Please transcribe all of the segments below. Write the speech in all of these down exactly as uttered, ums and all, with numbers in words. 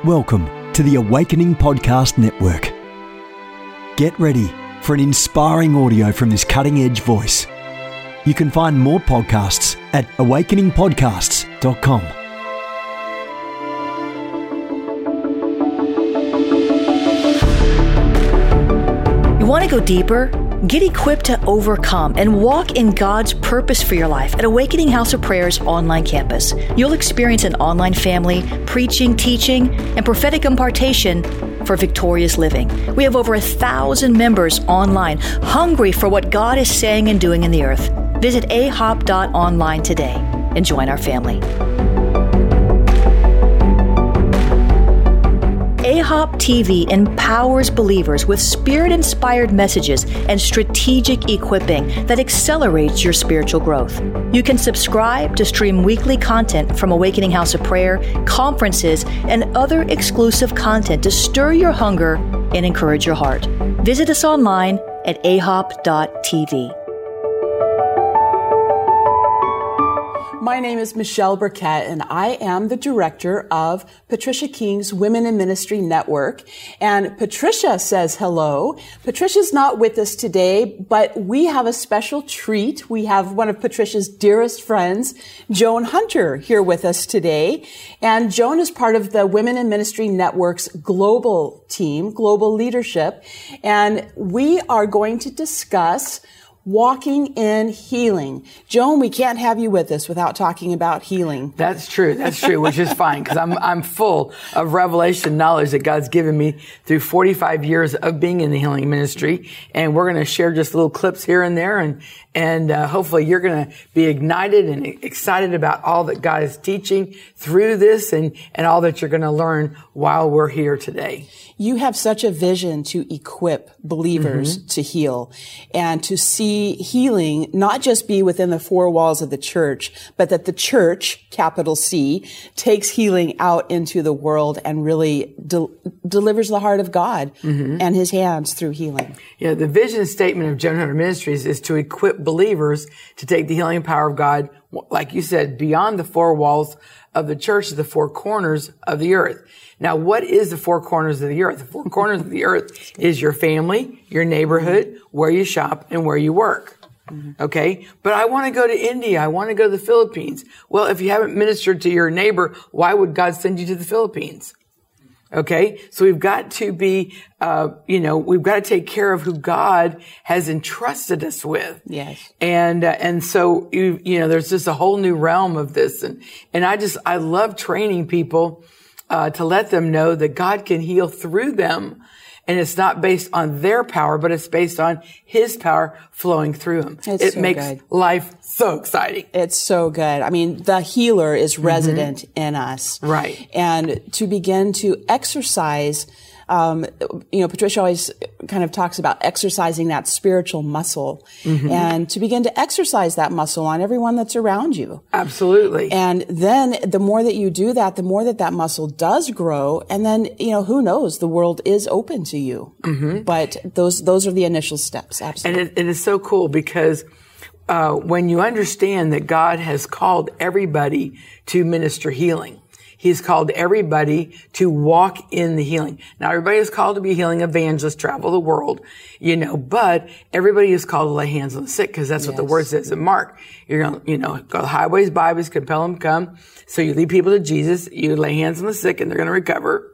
Welcome to the Awakening Podcast Network. Get ready for an inspiring audio from this cutting-edge voice. You can find more podcasts at awakening podcasts dot com. You want to go deeper? Get equipped to overcome and walk in God's purpose for your life at Awakening House of Prayer's online campus. You'll experience an online family, preaching, teaching, and prophetic impartation for victorious living. We have over a thousand members online, hungry for what God is saying and doing in the earth. Visit a hop dot online today and join our family. A Hop T V empowers believers with Spirit-inspired messages and strategic equipping that accelerates your spiritual growth. You can subscribe to stream weekly content from Awakening House of Prayer, conferences, and other exclusive content to stir your hunger and encourage your heart. Visit us online at a hop dot t v. My name is Michelle Burkett, and I am the director of Patricia King's Women in Ministry Network. And Patricia says hello. Patricia's not with us today, but we have a special treat. We have one of Patricia's dearest friends, Joan Hunter, here with us today. And Joan is part of the Women in Ministry Network's global team, global leadership. And we are going to discuss walking in healing. Joan, we can't have you with us without talking about healing. That's true. That's true, which is fine because I'm I'm full of revelation knowledge that God's given me through forty-five years of being in the healing ministry. And we're going to share just little clips here and there. And, and uh, hopefully you're going to be ignited and excited about all that God is teaching through this and, and all that you're going to learn while we're here today. You have such a vision to equip believers mm-hmm. to heal and to see healing not just be within the four walls of the church, but that the church, capital C, takes healing out into the world and really de- delivers the heart of God mm-hmm. and his hands through healing. Yeah, the vision statement of Joan Hunter Ministries is to equip believers to take the healing power of God, like you said, beyond the four walls of the church to the four corners of the earth. Now, what is the four corners of the earth? The four corners of the earth is your family, your neighborhood, where you shop, and where you work. Mm-hmm. Okay? But I want to go to India. I want to go to the Philippines. Well, if you haven't ministered to your neighbor, why would God send you to the Philippines? Okay? So we've got to be, uh, you know, we've got to take care of who God has entrusted us with. Yes. And, uh, and so, you, you know, there's just a whole new realm of this. And, and I just, I love training people Uh, to let them know that God can heal through them. And it's not based on their power, but it's based on his power flowing through them. It's it so makes good. life so exciting. It's so good. I mean, the healer is resident mm-hmm. in us. Right. And to begin to exercise, um, you know, Patricia always kind of talks about exercising that spiritual muscle mm-hmm. and to begin to exercise that muscle on everyone that's around you. Absolutely. And then the more that you do that, the more that that muscle does grow. And then, you know, who knows, the world is open to you. Mm-hmm. But those, those are the initial steps. Absolutely. And it, it is so cool because uh, when you understand that God has called everybody to minister healing, He's called everybody to walk in the healing. Now, everybody is called to be healing evangelists, travel the world, you know, but everybody is called to lay hands on the sick because that's yes. what the word says in Mark. You're going to, you know, go to the highways, byways, compel them to come. So you lead people to Jesus, you lay hands on the sick and they're going to recover.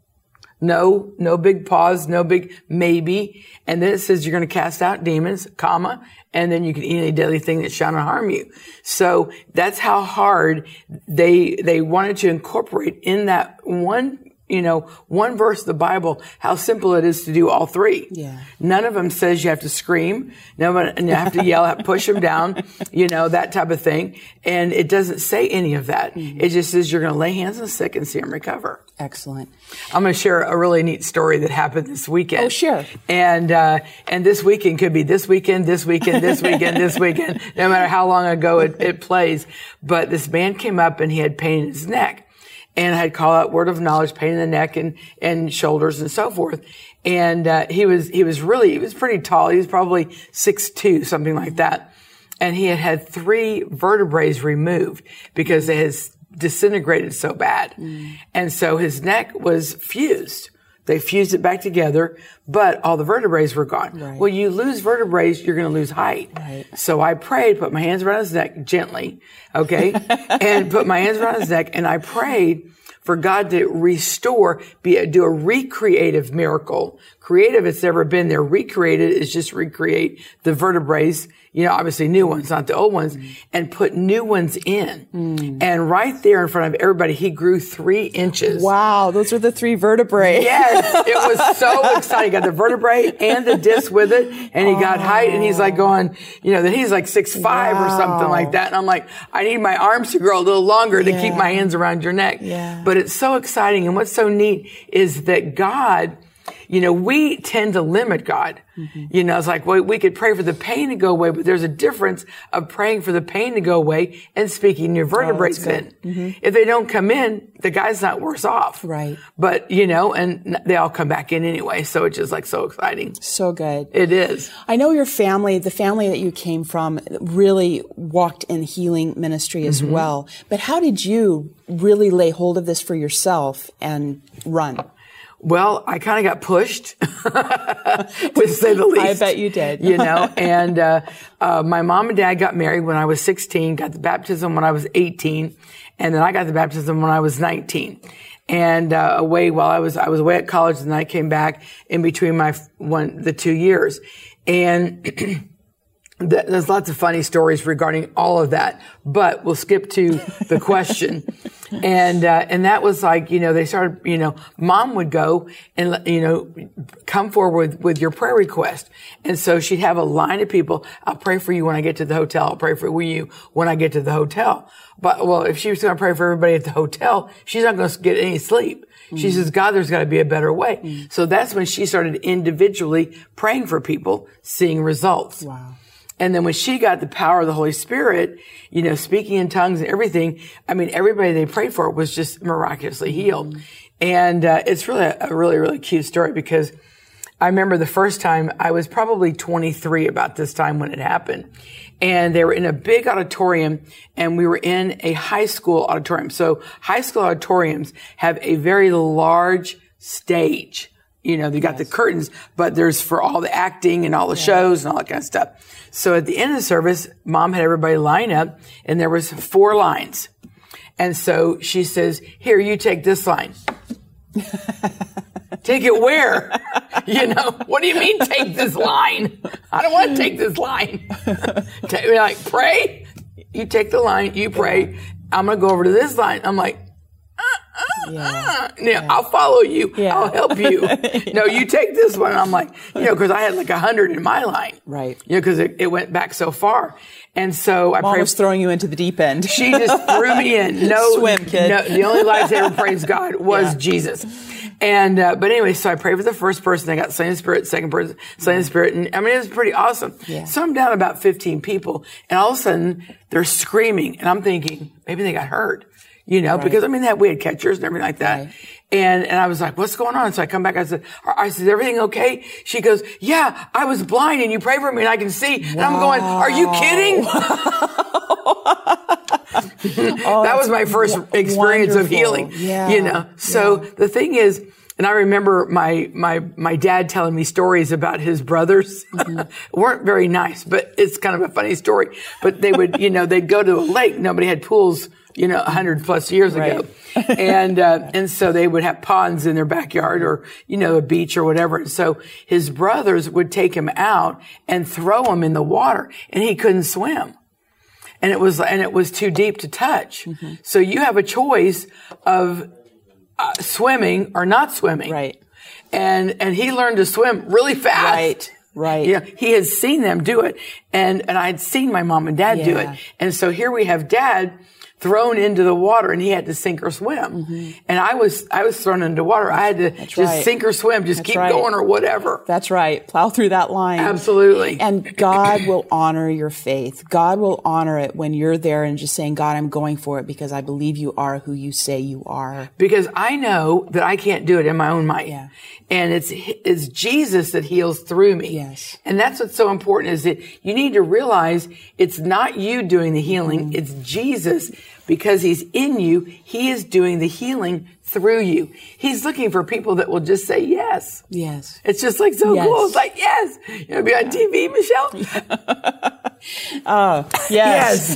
No, no big pause, no big maybe. And then it says you're going to cast out demons, comma, and then you can eat any deadly thing that shall not harm you. So that's how hard they, they wanted to incorporate in that one, you know, one verse of the Bible, how simple it is to do all three. Yeah. None of them says you have to scream. No one, and you have to yell, push them down, you know, that type of thing. And it doesn't say any of that. Mm-hmm. It just says you're going to lay hands on the sick and see them recover. Excellent. I'm going to share a really neat story that happened this weekend. Oh, sure. And, uh, and this weekend could be this weekend, this weekend, this weekend, this weekend, no matter how long ago it, it plays. But this man came up and he had pain in his neck. And I had called out word of knowledge, pain in the neck and, and shoulders and so forth. And, uh, he was, he was really, he was pretty tall. He was probably six two, something like that. And he had had three vertebrae removed because his disintegrated so bad. Mm. And so his neck was fused. They fused it back together, but all the vertebrae were gone. Right. Well, you lose vertebrae, you're going to lose height. Right. So I prayed, put my hands around his neck gently, okay, and put my hands around his neck, and I prayed for God to restore, be do a recreative miracle. Creative, it's never been there. Recreated is just recreate the vertebrae, you know, obviously new ones, not the old ones, mm. and put new ones in. Mm. And right there in front of everybody, he grew three inches. Wow, those are the three vertebrae. Yes, it was so exciting. He got the vertebrae and the disc with it, and he oh. got height, and he's like going, you know, that he's like six five wow. or something like that. And I'm like, I need my arms to grow a little longer yeah. to keep my hands around your neck. Yeah. But it's so exciting. And what's so neat is that God, you know, we tend to limit God. Mm-hmm. You know, it's like, well, we could pray for the pain to go away, but there's a difference of praying for the pain to go away and speaking your vertebrae oh, in. Mm-hmm. If they don't come in, the guy's not worse off. Right. But, you know, and they all come back in anyway. So it's just like so exciting. So good. It is. I know your family, the family that you came from, really walked in healing ministry as mm-hmm. well. But how did you really lay hold of this for yourself and run? Well, I kind of got pushed, to say the least. I bet you did. You know, and uh, uh my mom and dad got married when I was sixteen, got the baptism when I was eighteen, and then I got the baptism when I was nineteen. And uh away while I was I was away at college, and then I came back in between my one the two years. And there's lots of funny stories regarding all of that, but we'll skip to the question. And, uh, and that was like, you know, they started, you know, mom would go and, you know, come forward with, with your prayer request. And so she'd have a line of people. I'll pray for you when I get to the hotel. I'll pray for you when I get to the hotel. But, well, if she was going to pray for everybody at the hotel, she's not going to get any sleep. Mm-hmm. She says, God, there's got to be a better way. Mm-hmm. So that's when she started individually praying for people, seeing results. Wow. And then when she got the power of the Holy Spirit, you know, speaking in tongues and everything, I mean, everybody they prayed for was just miraculously healed. Mm-hmm. And uh, it's really a, a really, really cute story, because I remember the first time I was probably twenty-three about this time when it happened. And they were in a big auditorium, and we were in a high school auditorium. So high school auditoriums have a very large stage. You know, they got yes. the curtains, but there's for all the acting and all the yeah. shows and all that kind of stuff. So at the end of the service, mom had everybody line up, and there was four lines. And so she says, here, you take this line. Take it where? You know, what do you mean take this line? I don't want to take this line. You're like, pray. You take the line, you pray. Yeah. I'm going to go over to this line. I'm like, Uh, yeah. uh, yeah, yeah. I'll follow you. Yeah. I'll help you. yeah. No, you take this one. And I'm like, you know, because I had like a hundred in my line. Right. You know, because it, it went back so far. And so I Mom prayed. was throwing you into the deep end. She just threw me in. No, swim, kid. No, the only lifesaver, praise God, was yeah. Jesus. And, uh, but anyway, so I prayed for the first person. I got slain in the Spirit, second person, slain in the Spirit. And I mean, it was pretty awesome. Yeah. So I'm down about fifteen people, and all of a sudden they're screaming, and I'm thinking, maybe they got hurt. You know, right. because I mean, that we had catchers and everything like that. Right. And, and I was like, what's going on? So I come back. I said, I said, everything okay? She goes, yeah, I was blind and you pray for me and I can see. Wow. And I'm going, are you kidding? oh, that was my first w- experience wonderful. of healing, yeah. you know? So yeah. the thing is, and I remember my, my, my dad telling me stories about his brothers. Mm-hmm. weren't very nice, but it's kind of a funny story. But they would, you know, they'd go to a lake. Nobody had pools, you know, a hundred plus years right. ago. and, uh, and so they would have ponds in their backyard, or, you know, a beach or whatever. And so his brothers would take him out and throw him in the water, and he couldn't swim. And it was, and it was too deep to touch. Mm-hmm. So you have a choice of uh, swimming or not swimming. Right. And, and he learned to swim really fast. Right. Right. Yeah. He had seen them do it. And, and I had seen my mom and dad yeah. do it. And so here we have dad thrown into the water, and he had to sink or swim. Mm-hmm. And I was, I was thrown into water. I had to That's just right. sink or swim, just That's keep right. going or whatever. That's right. Plow through that line. Absolutely. And God will honor your faith. God will honor it when you're there and just saying, God, I'm going for it because I believe you are who you say you are. Because I know that I can't do it in my own might. Yeah. And it's, it's Jesus that heals through me. Yes. And that's what's so important, is that you need to realize it's not you doing the healing. Mm-hmm. It's Jesus because he's in you, he is doing the healing through you. He's looking for people that will just say yes. Yes. It's just like so Yes. cool. It's like, yes. You want to be on T V, Michelle? Uh, yes.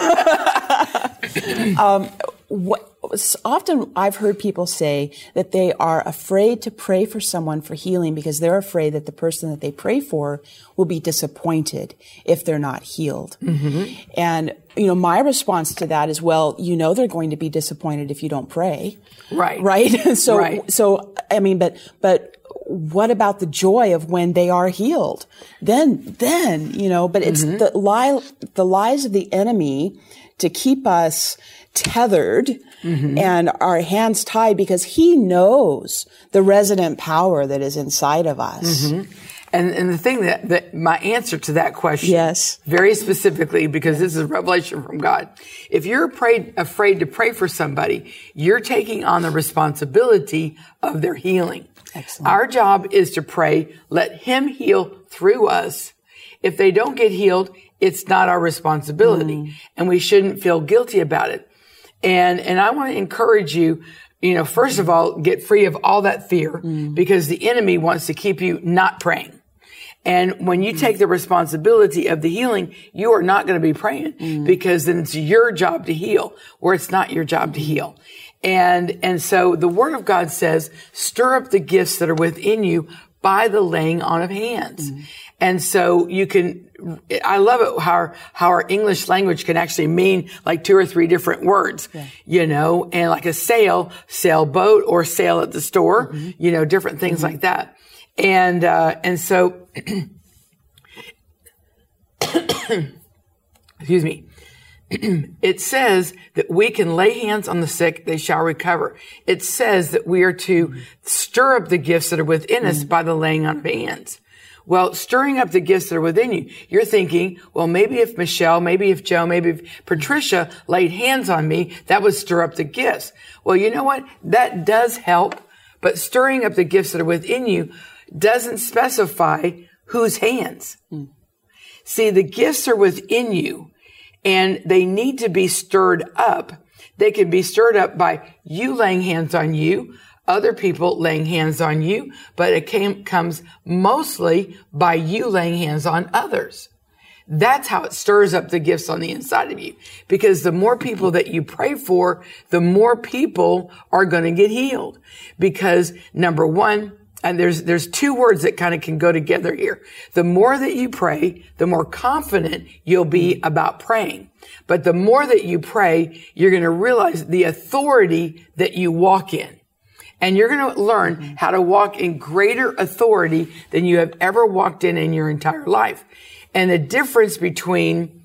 Yes. um, what, often I've heard people say that they are afraid to pray for someone for healing because they're afraid that the person that they pray for will be disappointed if they're not healed. Mm-hmm. And, you know, my response to that is, well, you know, they're going to be disappointed if you don't pray. Right. Right. so, right. so, I mean, but, but what about the joy of when they are healed? Then, then, you know, but it's mm-hmm. the lie, the lies of the enemy to keep us tethered mm-hmm. and our hands tied because he knows the resident power that is inside of us. Mm-hmm. And, and the thing that, that my answer to that question, yes, very specifically, because this is a revelation from God. If you're afraid, afraid to pray for somebody, you're taking on the responsibility of their healing. Excellent. Our job is to pray, let him heal through us. If they don't get healed, it's not our responsibility, mm. and we shouldn't feel guilty about it. And, and I want to encourage you, you know, first of all, get free of all that fear mm. because the enemy wants to keep you not praying. And when you take the responsibility of the healing, you are not going to be praying mm. because then it's your job to heal where it's not your job to heal. And, and so the word of God says, stir up the gifts that are within you by the laying on of hands. Mm. And so you can, I love it how our, how our English language can actually mean like two or three different words, yeah. you know, and like a sail, sailboat or sail at the store, mm-hmm. you know, different things mm-hmm. like that. And, uh, and so, excuse me, it says that we can lay hands on the sick, they shall recover. It says that we are to mm-hmm. stir up the gifts that are within mm-hmm. us by the laying on of hands. Well, stirring up the gifts that are within you, you're thinking, well, maybe if Michelle, maybe if Joe, maybe if Patricia laid hands on me, that would stir up the gifts. Well, you know what? That does help, but stirring up the gifts that are within you doesn't specify whose hands. Mm. See, the gifts are within you and they need to be stirred up. They can be stirred up by you laying hands on you, other people laying hands on you, but it came, comes mostly by you laying hands on others. That's how it stirs up the gifts on the inside of you. Because the more people that you pray for, the more people are going to get healed. Because number one, and there's, there's two words that kind of can go together here. The more that you pray, the more confident you'll be about praying. But the more that you pray, you're going to realize the authority that you walk in. And you're going to learn mm-hmm. how to walk in greater authority than you have ever walked in in your entire life. And the difference between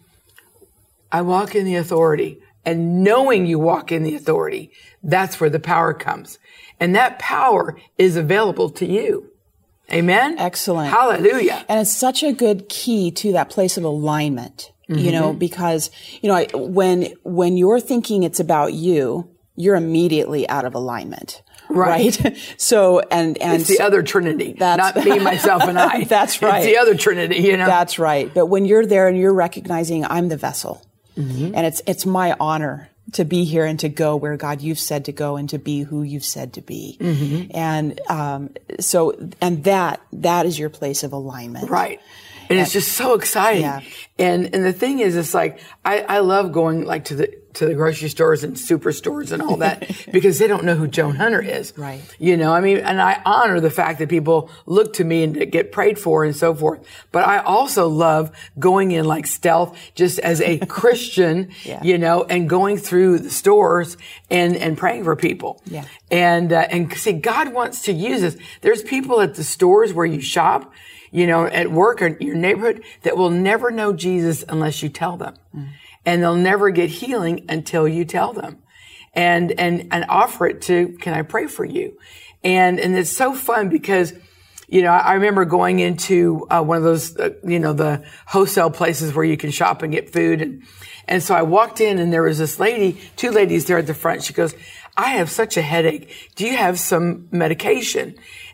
I walk in the authority and knowing you walk in the authority, that's where the power comes. And that power is available to you. Amen? Excellent. Hallelujah. And it's such a good key to that place of alignment, mm-hmm. you know, because, you know, I, when, when you're thinking it's about you, you're immediately out of alignment. Right. right. So, and, and. It's the other Trinity. That's, not me, myself, and I. That's right. It's the other Trinity, you know. That's right. But when you're there and you're recognizing I'm the vessel mm-hmm. and it's, it's my honor to be here and to go where God you've said to go and to be who you've said to be. Mm-hmm. And, um, so, and that, that is your place of alignment. Right. And, and it's just so exciting. Yeah. And, and the thing is, it's like, I, I love going like to the, to the grocery stores and superstores and all that because they don't know who Joan Hunter is. Right. You know, I mean, and I honor the fact that people look to me and get prayed for and so forth. But I also love going in like stealth just as a Christian, yeah. you know, and going through the stores and, and praying for people. Yeah. And, uh, and see, God wants to use us. There's people at the stores where you shop, you know, at work or your neighborhood that will never know Jesus unless you tell them. Mm. And they'll never get healing until you tell them and, and, and offer it to, can I pray for you? And, and it's so fun because, you know, I remember going into, uh, one of those, uh, you know, the wholesale places where you can shop and get food. And, and so I walked in and there was this lady, two ladies there at the front. She goes, I have such a headache. Do you have some medication?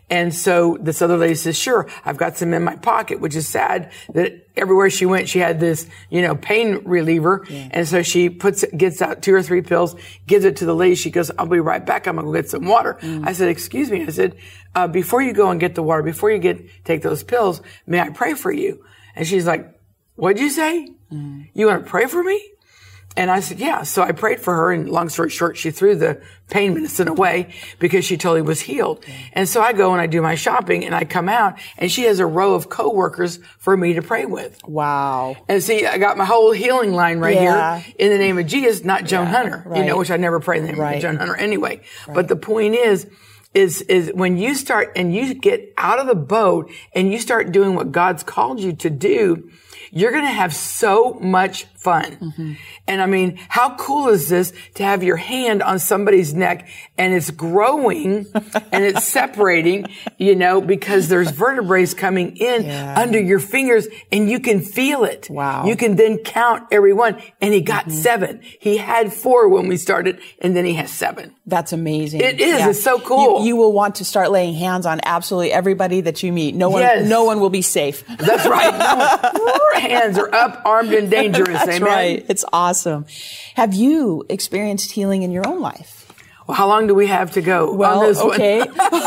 And so this other lady says, sure, I've got some in my pocket, which is sad that everywhere she went, she had this, you know, pain reliever. Yeah. And so she puts it, gets out two or three pills, gives it to the lady. She goes, I'll be right back. I'm going to go get some water. Mm. I said, excuse me. I said, uh, before you go and get the water, before you get, take those pills, may I pray for you? And she's like, what'd you say? Mm. You want to pray for me? And I said, yeah. So I prayed for her, and long story short, she threw the pain medicine away because she totally was healed. Okay. And so I go and I do my shopping, and I come out, and she has a row of coworkers for me to pray with. Wow. And see, I got my whole healing line right yeah. here in the name of Jesus, not Joan yeah, Hunter, right. you know, which I never pray in the name right. of Joan Hunter anyway. Right. But the point is, is, is when you start and you get out of the boat and you start doing what God's called you to do, you're going to have so much fun. Mm-hmm. And I mean, how cool is this to have your hand on somebody's neck and it's growing and it's separating, you know, because there's vertebrae coming in yeah. under your fingers and you can feel it. Wow. You can then count every one. And he got mm-hmm. seven. He had four when we started, and then he has seven. That's amazing. It is. Yeah. It's so cool. You, you will want to start laying hands on absolutely everybody that you meet. No one, yes. no one will be safe. That's right. No, hands are up, armed, and dangerous. That's Amen. Right. It's awesome. Have you experienced healing in your own life? Well, how long do we have to go? Well, on this okay.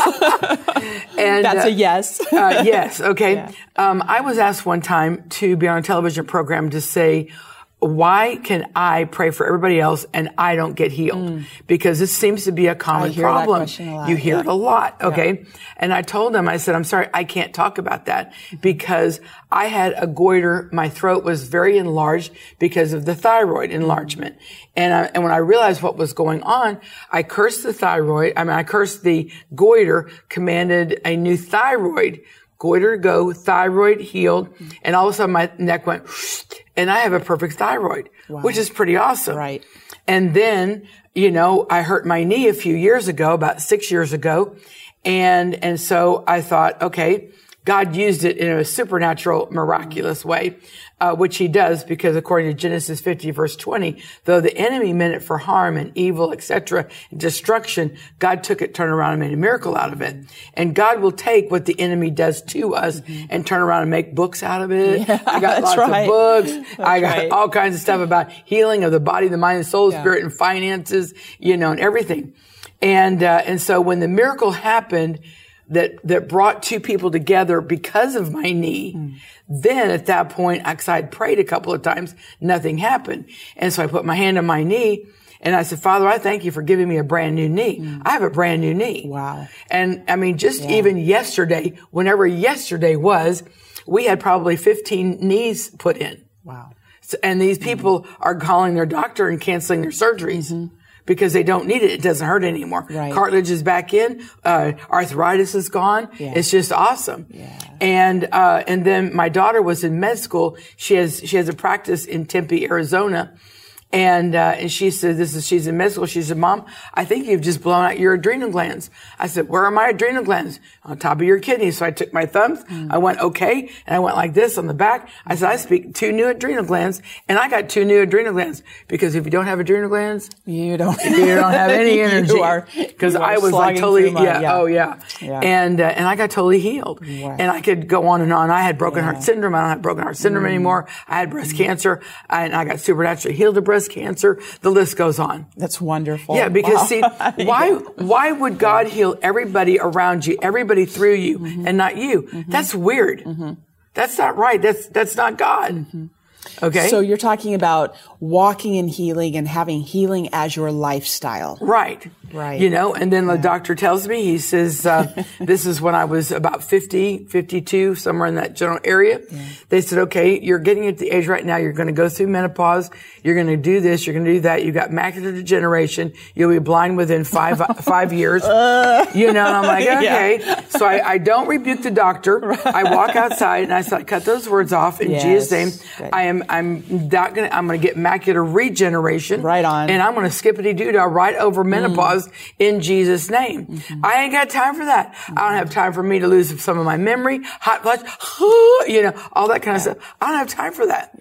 and that's uh, a yes. uh, yes. Okay. Yeah. Um, I was asked one time to be on a television program to say, why can I pray for everybody else and I don't get healed? Mm. Because this seems to be a common I hear problem. That question a lot. You hear yeah. it a lot. Okay. Yeah. And I told them, I said, I'm sorry, I can't talk about that because I had a goiter. My throat was very enlarged because of the thyroid enlargement. And, I, and when I realized what was going on, I cursed the thyroid. I mean, I cursed the goiter, commanded a new thyroid, goiter go, thyroid healed. And all of a sudden my neck went, and I have a perfect thyroid, wow. which is pretty awesome. Right. And then, you know, I hurt my knee a few years ago, about six years ago. And, and so I thought, okay, God used it in a supernatural, miraculous way, uh, which he does because according to Genesis fifty verse twenty, though the enemy meant it for harm and evil, et cetera, and destruction, God took it, turned around and made a miracle out of it. And God will take what the enemy does to us mm-hmm. and turn around and make books out of it. Yeah, I got lots right. of books. That's I got right. all kinds of stuff about healing of the body, the mind, the soul, yeah. spirit, and finances, you know, and everything. And, uh, and so when the miracle happened, that, that brought two people together because of my knee. Mm. Then at that point, I, I had prayed a couple of times, nothing happened. And so I put my hand on my knee and I said, Father, I thank you for giving me a brand new knee. Mm. I have a brand new knee. Wow. And I mean, just yeah. even yesterday, whenever yesterday was, we had probably fifteen knees put in. Wow. So, and these people mm-hmm. are calling their doctor and canceling their surgeries. Mm-hmm. Because they don't need it. It doesn't hurt anymore. Right. Cartilage is back in. Uh, arthritis is gone. Yeah. It's just awesome. Yeah. And, uh, and then my daughter was in med school. She has, she has a practice in Tempe, Arizona. And, uh, and she said, this is, she's in med school. She said, Mom, I think you've just blown out your adrenal glands. I said, where are my adrenal glands? On top of your kidneys. So I took my thumbs. Mm. I went, okay. And I went like this on the back. I said, I speak two new adrenal glands. And I got two new adrenal glands. Because if you don't have adrenal glands, you don't, you don't have any energy. You are, Cause I was like totally, yeah, yeah, oh yeah. yeah. And, uh, and I got totally healed. Wow. And I could go on and on. I had broken yeah. heart syndrome. I don't have broken heart syndrome mm. anymore. I had breast mm. cancer and I got supernaturally healed of breast cancer. The list goes on. That's wonderful. Yeah, because wow. see, why why would God heal everybody around you, everybody through you, mm-hmm. and not you? Mm-hmm. That's weird. Mm-hmm. That's not right. That's that's not God. Mm-hmm. Okay. So you're talking about walking in healing and having healing as your lifestyle. Right. Right. You know, and then yeah. the doctor tells me, he says, uh, this is when I was about fifty, fifty-two, somewhere in that general area. Yeah. They said, okay, you're getting at the age right now. You're going to go through menopause. You're going to do this. You're going to do that. You've got macular degeneration. You'll be blind within five, five years. Uh, you know, and I'm like, okay. Yeah. So I, I don't rebuke the doctor. Right. I walk outside and I said, cut those words off in yes. Jesus' name. Right. I am, I'm not going to, I'm going to get macular regeneration. Right on. And I'm going to skippity-doo-dah right over menopause. Mm. In Jesus' name. Mm-hmm. I ain't got time for that. Mm-hmm. I don't have time for me to lose some of my memory, hot flush, you know, all that kind yeah. of stuff. I don't have time for that. Yeah.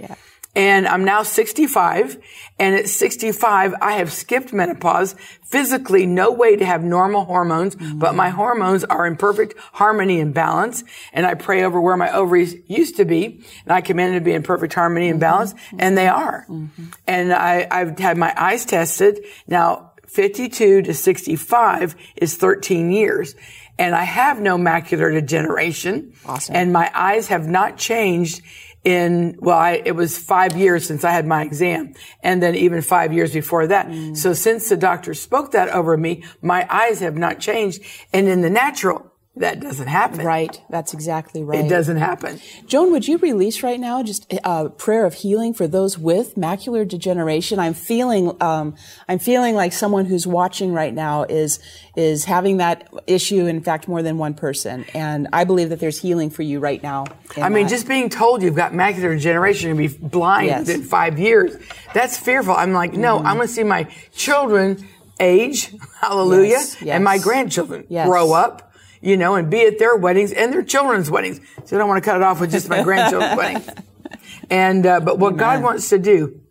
And I'm now sixty-five. And at sixty-five, I have skipped menopause. Physically, no way to have normal hormones, mm-hmm. but my hormones are in perfect harmony and balance. And I pray over where my ovaries used to be, and I command them to be in perfect harmony and balance, mm-hmm. and they are. Mm-hmm. And I, I've had my eyes tested. Now, fifty-two to sixty-five is thirteen years. And I have no macular degeneration. Awesome. And my eyes have not changed in, well, I, it was five years since I had my exam, and then even five years before that. Mm. So since the doctor spoke that over me, my eyes have not changed. And in the natural, that doesn't happen. Right. That's exactly right. It doesn't happen. Joan, would you release right now just a prayer of healing for those with macular degeneration? I'm feeling, um, I'm feeling like someone who's watching right now is, is having that issue. In fact, more than one person. And I believe that there's healing for you right now. I mean, that. Just being told you've got macular degeneration and be blind yes. in five years, that's fearful. I'm like, no, mm-hmm. I'm going to see my children age, hallelujah, yes. Yes. and my grandchildren yes. grow up. You know, and be at their weddings and their children's weddings. So I don't want to cut it off with just my grandchildren's weddings. And, uh, but what Amen. God wants to do,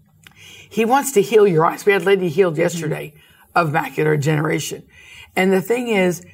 He wants to heal your eyes. We had a lady healed yesterday mm-hmm. of macular degeneration. And the thing is,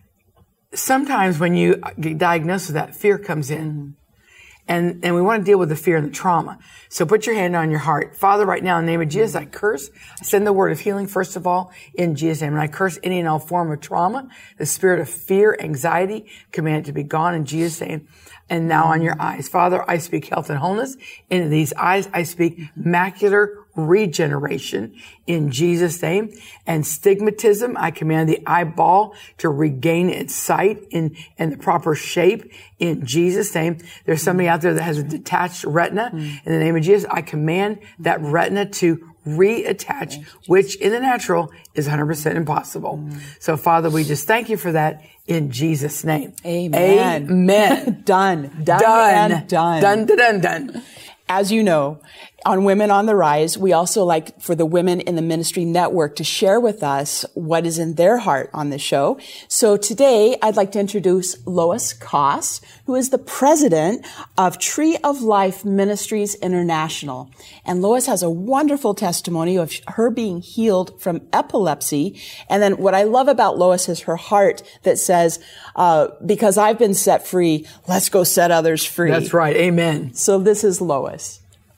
sometimes when you get diagnosed with that, fear comes in. Mm-hmm. And, and we want to deal with the fear and the trauma. So put your hand on your heart. Father, right now in the name of Jesus, I curse, I send the word of healing, first of all, in Jesus' name. And I curse any and all form of trauma, the spirit of fear, anxiety, command it to be gone in Jesus' name. And now on your eyes. Father, I speak health and wholeness into these eyes. I speak macular regeneration in Jesus' name. And stigmatism, I command the eyeball to regain its sight in, in the proper shape in Jesus' name. There's somebody out there that has a detached retina. In the name of Jesus, I command that retina to reattach, which in the natural is one hundred percent impossible. Mm. So Father, we just thank you for that in Jesus' name. Amen. Amen. done. Done. Done. And done. Done, done, done, done. As you know, on Women on the Rise, we also like for the Women in the Ministry Network to share with us what is in their heart on the show. So today, I'd like to introduce Lois Koss, who is the president of Tree of Life Ministries International. And Lois has a wonderful testimony of her being healed from epilepsy. And then what I love about Lois is her heart that says, uh, because I've been set free, let's go set others free. That's right. Amen. So this is Lois.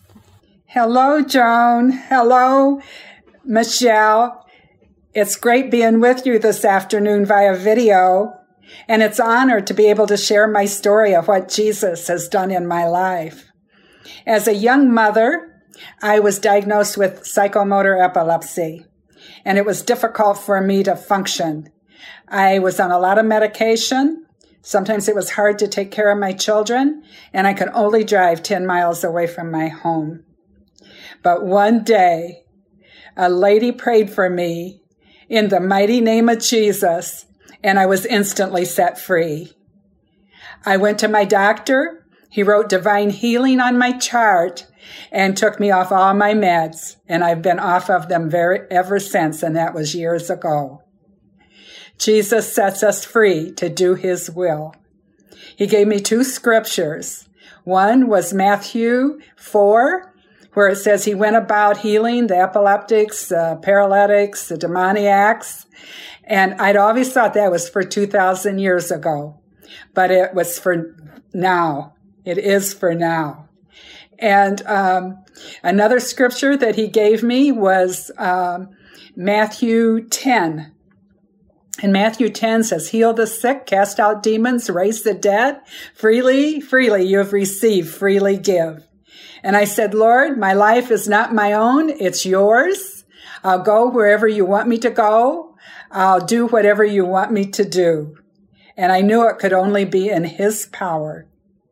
Hello, Joan. Hello, Michelle. It's great being with you this afternoon via video, and it's an honor to be able to share my story of what Jesus has done in my life. As a young mother, I was diagnosed with psychomotor epilepsy, and it was difficult for me to function. I was on a lot of medication. Sometimes it was hard to take care of my children, and I could only drive ten miles away from my home. But one day, a lady prayed for me in the mighty name of Jesus, and I was instantly set free. I went to my doctor. He wrote divine healing on my chart and took me off all my meds, and I've been off of them very, ever since, and that was years ago. Jesus sets us free to do His will. He gave me two scriptures. One was Matthew four, where it says He went about healing the epileptics, the paralytics, the demoniacs. And I'd always thought that was for two thousand years ago, but it was for now. It is for now. And um, another scripture that He gave me was um, Matthew ten. And Matthew ten says, heal the sick, cast out demons, raise the dead. Freely, freely you have received, freely give. And I said, Lord, my life is not my own. It's yours. I'll go wherever you want me to go. I'll do whatever you want me to do. And I knew it could only be in His power.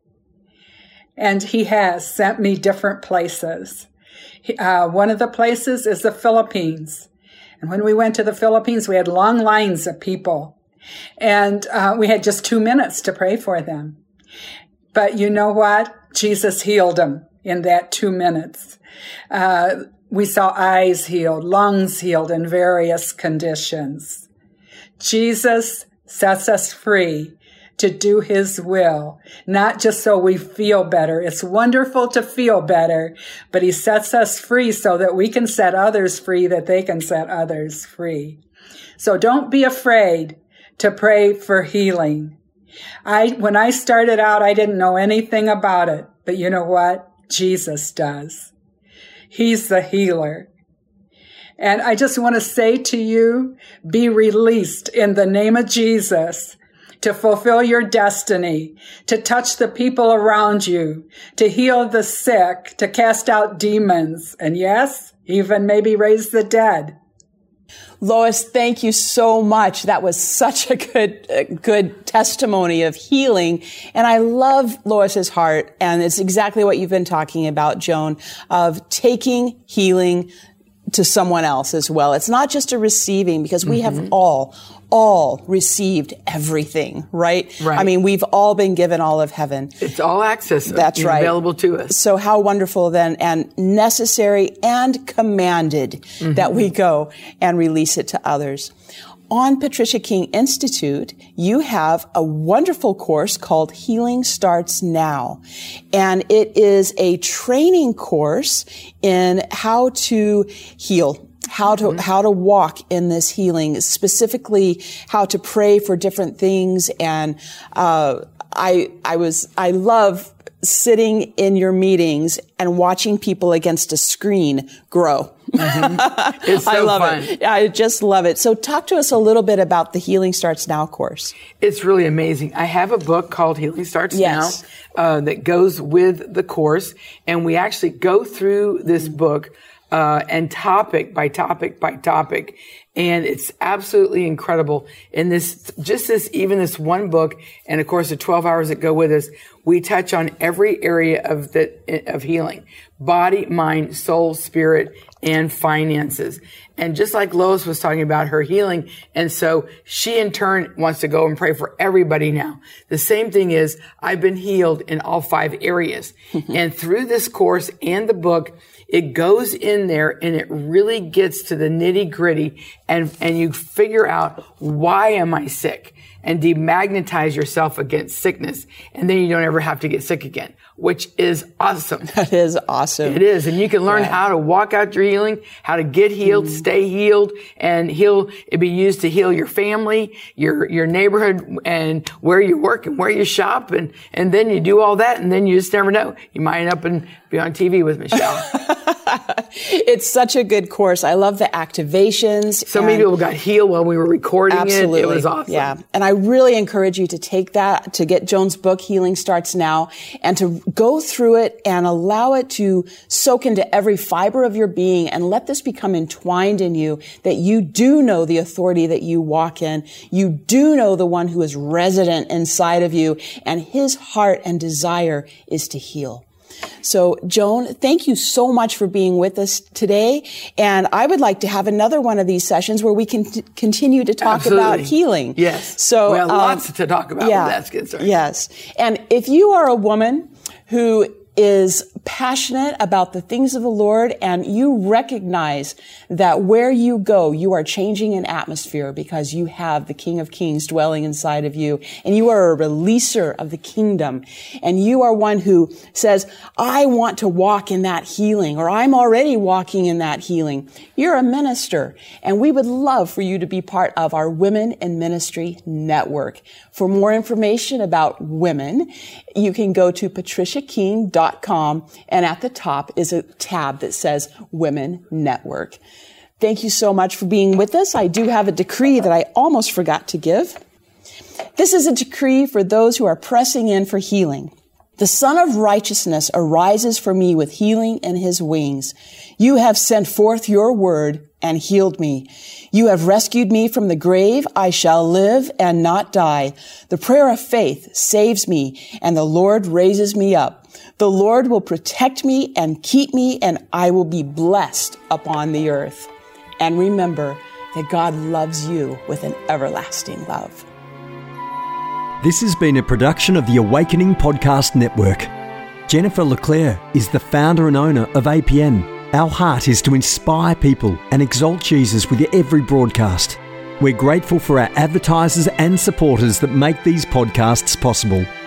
And He has sent me different places. Uh, one of the places is the Philippines. And when we went to the Philippines, we had long lines of people. And uh, we had just two minutes to pray for them. But you know what? Jesus healed them in that two minutes. Uh, we saw eyes healed, lungs healed in various conditions. Jesus sets us free to do his will, not just so we feel better. It's wonderful to feel better, but he sets us free so that we can set others free, that they can set others free. So don't be afraid to pray for healing. I, when I started out, I didn't know anything about it, but you know what? Jesus does. He's the healer. And I just want to say to you, be released in the name of Jesus to fulfill your destiny, to touch the people around you, to heal the sick, to cast out demons, and yes, even maybe raise the dead. Lois, thank you so much. That was such a good, a good testimony of healing. And I love Lois's heart. And it's exactly what you've been talking about, Joan, of taking healing to someone else as well. It's not just a receiving, because we mm-hmm. have all, all received everything, right? Right. I mean, we've all been given all of heaven. It's all access. That's right. Available to us. So how wonderful then, and necessary and commanded mm-hmm. that we go and release it to others. On Patricia King Institute, you have a wonderful course called Healing Starts Now. And it is a training course in how to heal, how to, mm-hmm. how to walk in this healing, specifically how to pray for different things. And, uh, I, I was, I love sitting in your meetings and watching people against a screen grow. Mm-hmm. It's so I love fun. it. I just love it. So talk to us a little bit about the Healing Starts Now course. It's really amazing. I have a book called Healing Starts yes. Now uh, that goes with the course. And we actually go through this book uh, and topic by topic by topic. And it's absolutely incredible. In this, just this, even this one book, and of course the twelve hours that go with us, we touch on every area of the, of healing. Body, mind, soul, spirit, and finances. And just like Lois was talking about her healing, and so she in turn wants to go and pray for everybody now. The same thing is, I've been healed in all five areas. And through this course and the book, it goes in there and it really gets to the nitty gritty, and, and you figure out, why am I sick? And demagnetize yourself against sickness. And then you don't ever have to get sick again, which is awesome. That is awesome. It is. And you can learn yeah. how to walk out your healing, how to get healed, mm-hmm. stay healed, and heal, it be used to heal your family, your, your neighborhood, and where you work and where you shop. And, and then you do all that, and then you just never know. You might end up and be on T V with Michelle. It's such a good course. I love the activations. So many people got healed while we were recording absolutely. it. It was awesome. Yeah. And I really encourage you to take that, to get Joan's book, Healing Starts Now, and to go through it and allow it to soak into every fiber of your being, and let this become entwined in you, that you do know the authority that you walk in. You do know the one who is resident inside of you, and his heart and desire is to heal. So, Joan, thank you so much for being with us today. And I would like to have another one of these sessions where we can t- continue to talk Absolutely. about healing. Yes. So, well, um, lots to talk about yeah, when that's concerned. Yes. And if you are a woman who is passionate about the things of the Lord, and you recognize that where you go, you are changing an atmosphere because you have the King of Kings dwelling inside of you, and you are a releaser of the kingdom, and you are one who says, I want to walk in that healing, or I'm already walking in that healing. You're a minister, and we would love for you to be part of our Women in Ministry Network. For more information about women, you can go to patricia king dot com, and at the top is a tab that says Women Network. Thank you so much for being with us. I do have a decree that I almost forgot to give. This is a decree for those who are pressing in for healing. The Son of Righteousness arises for me with healing in his wings. You have sent forth your word and healed me. You have rescued me from the grave. I shall live and not die. The prayer of faith saves me, and the Lord raises me up. The Lord will protect me and keep me, and I will be blessed upon the earth. And remember that God loves you with an everlasting love. This has been a production of the Awakening Podcast Network. Jennifer Leclerc is the founder and owner of A P N. Our heart is to inspire people and exalt Jesus with every broadcast. We're grateful for our advertisers and supporters that make these podcasts possible.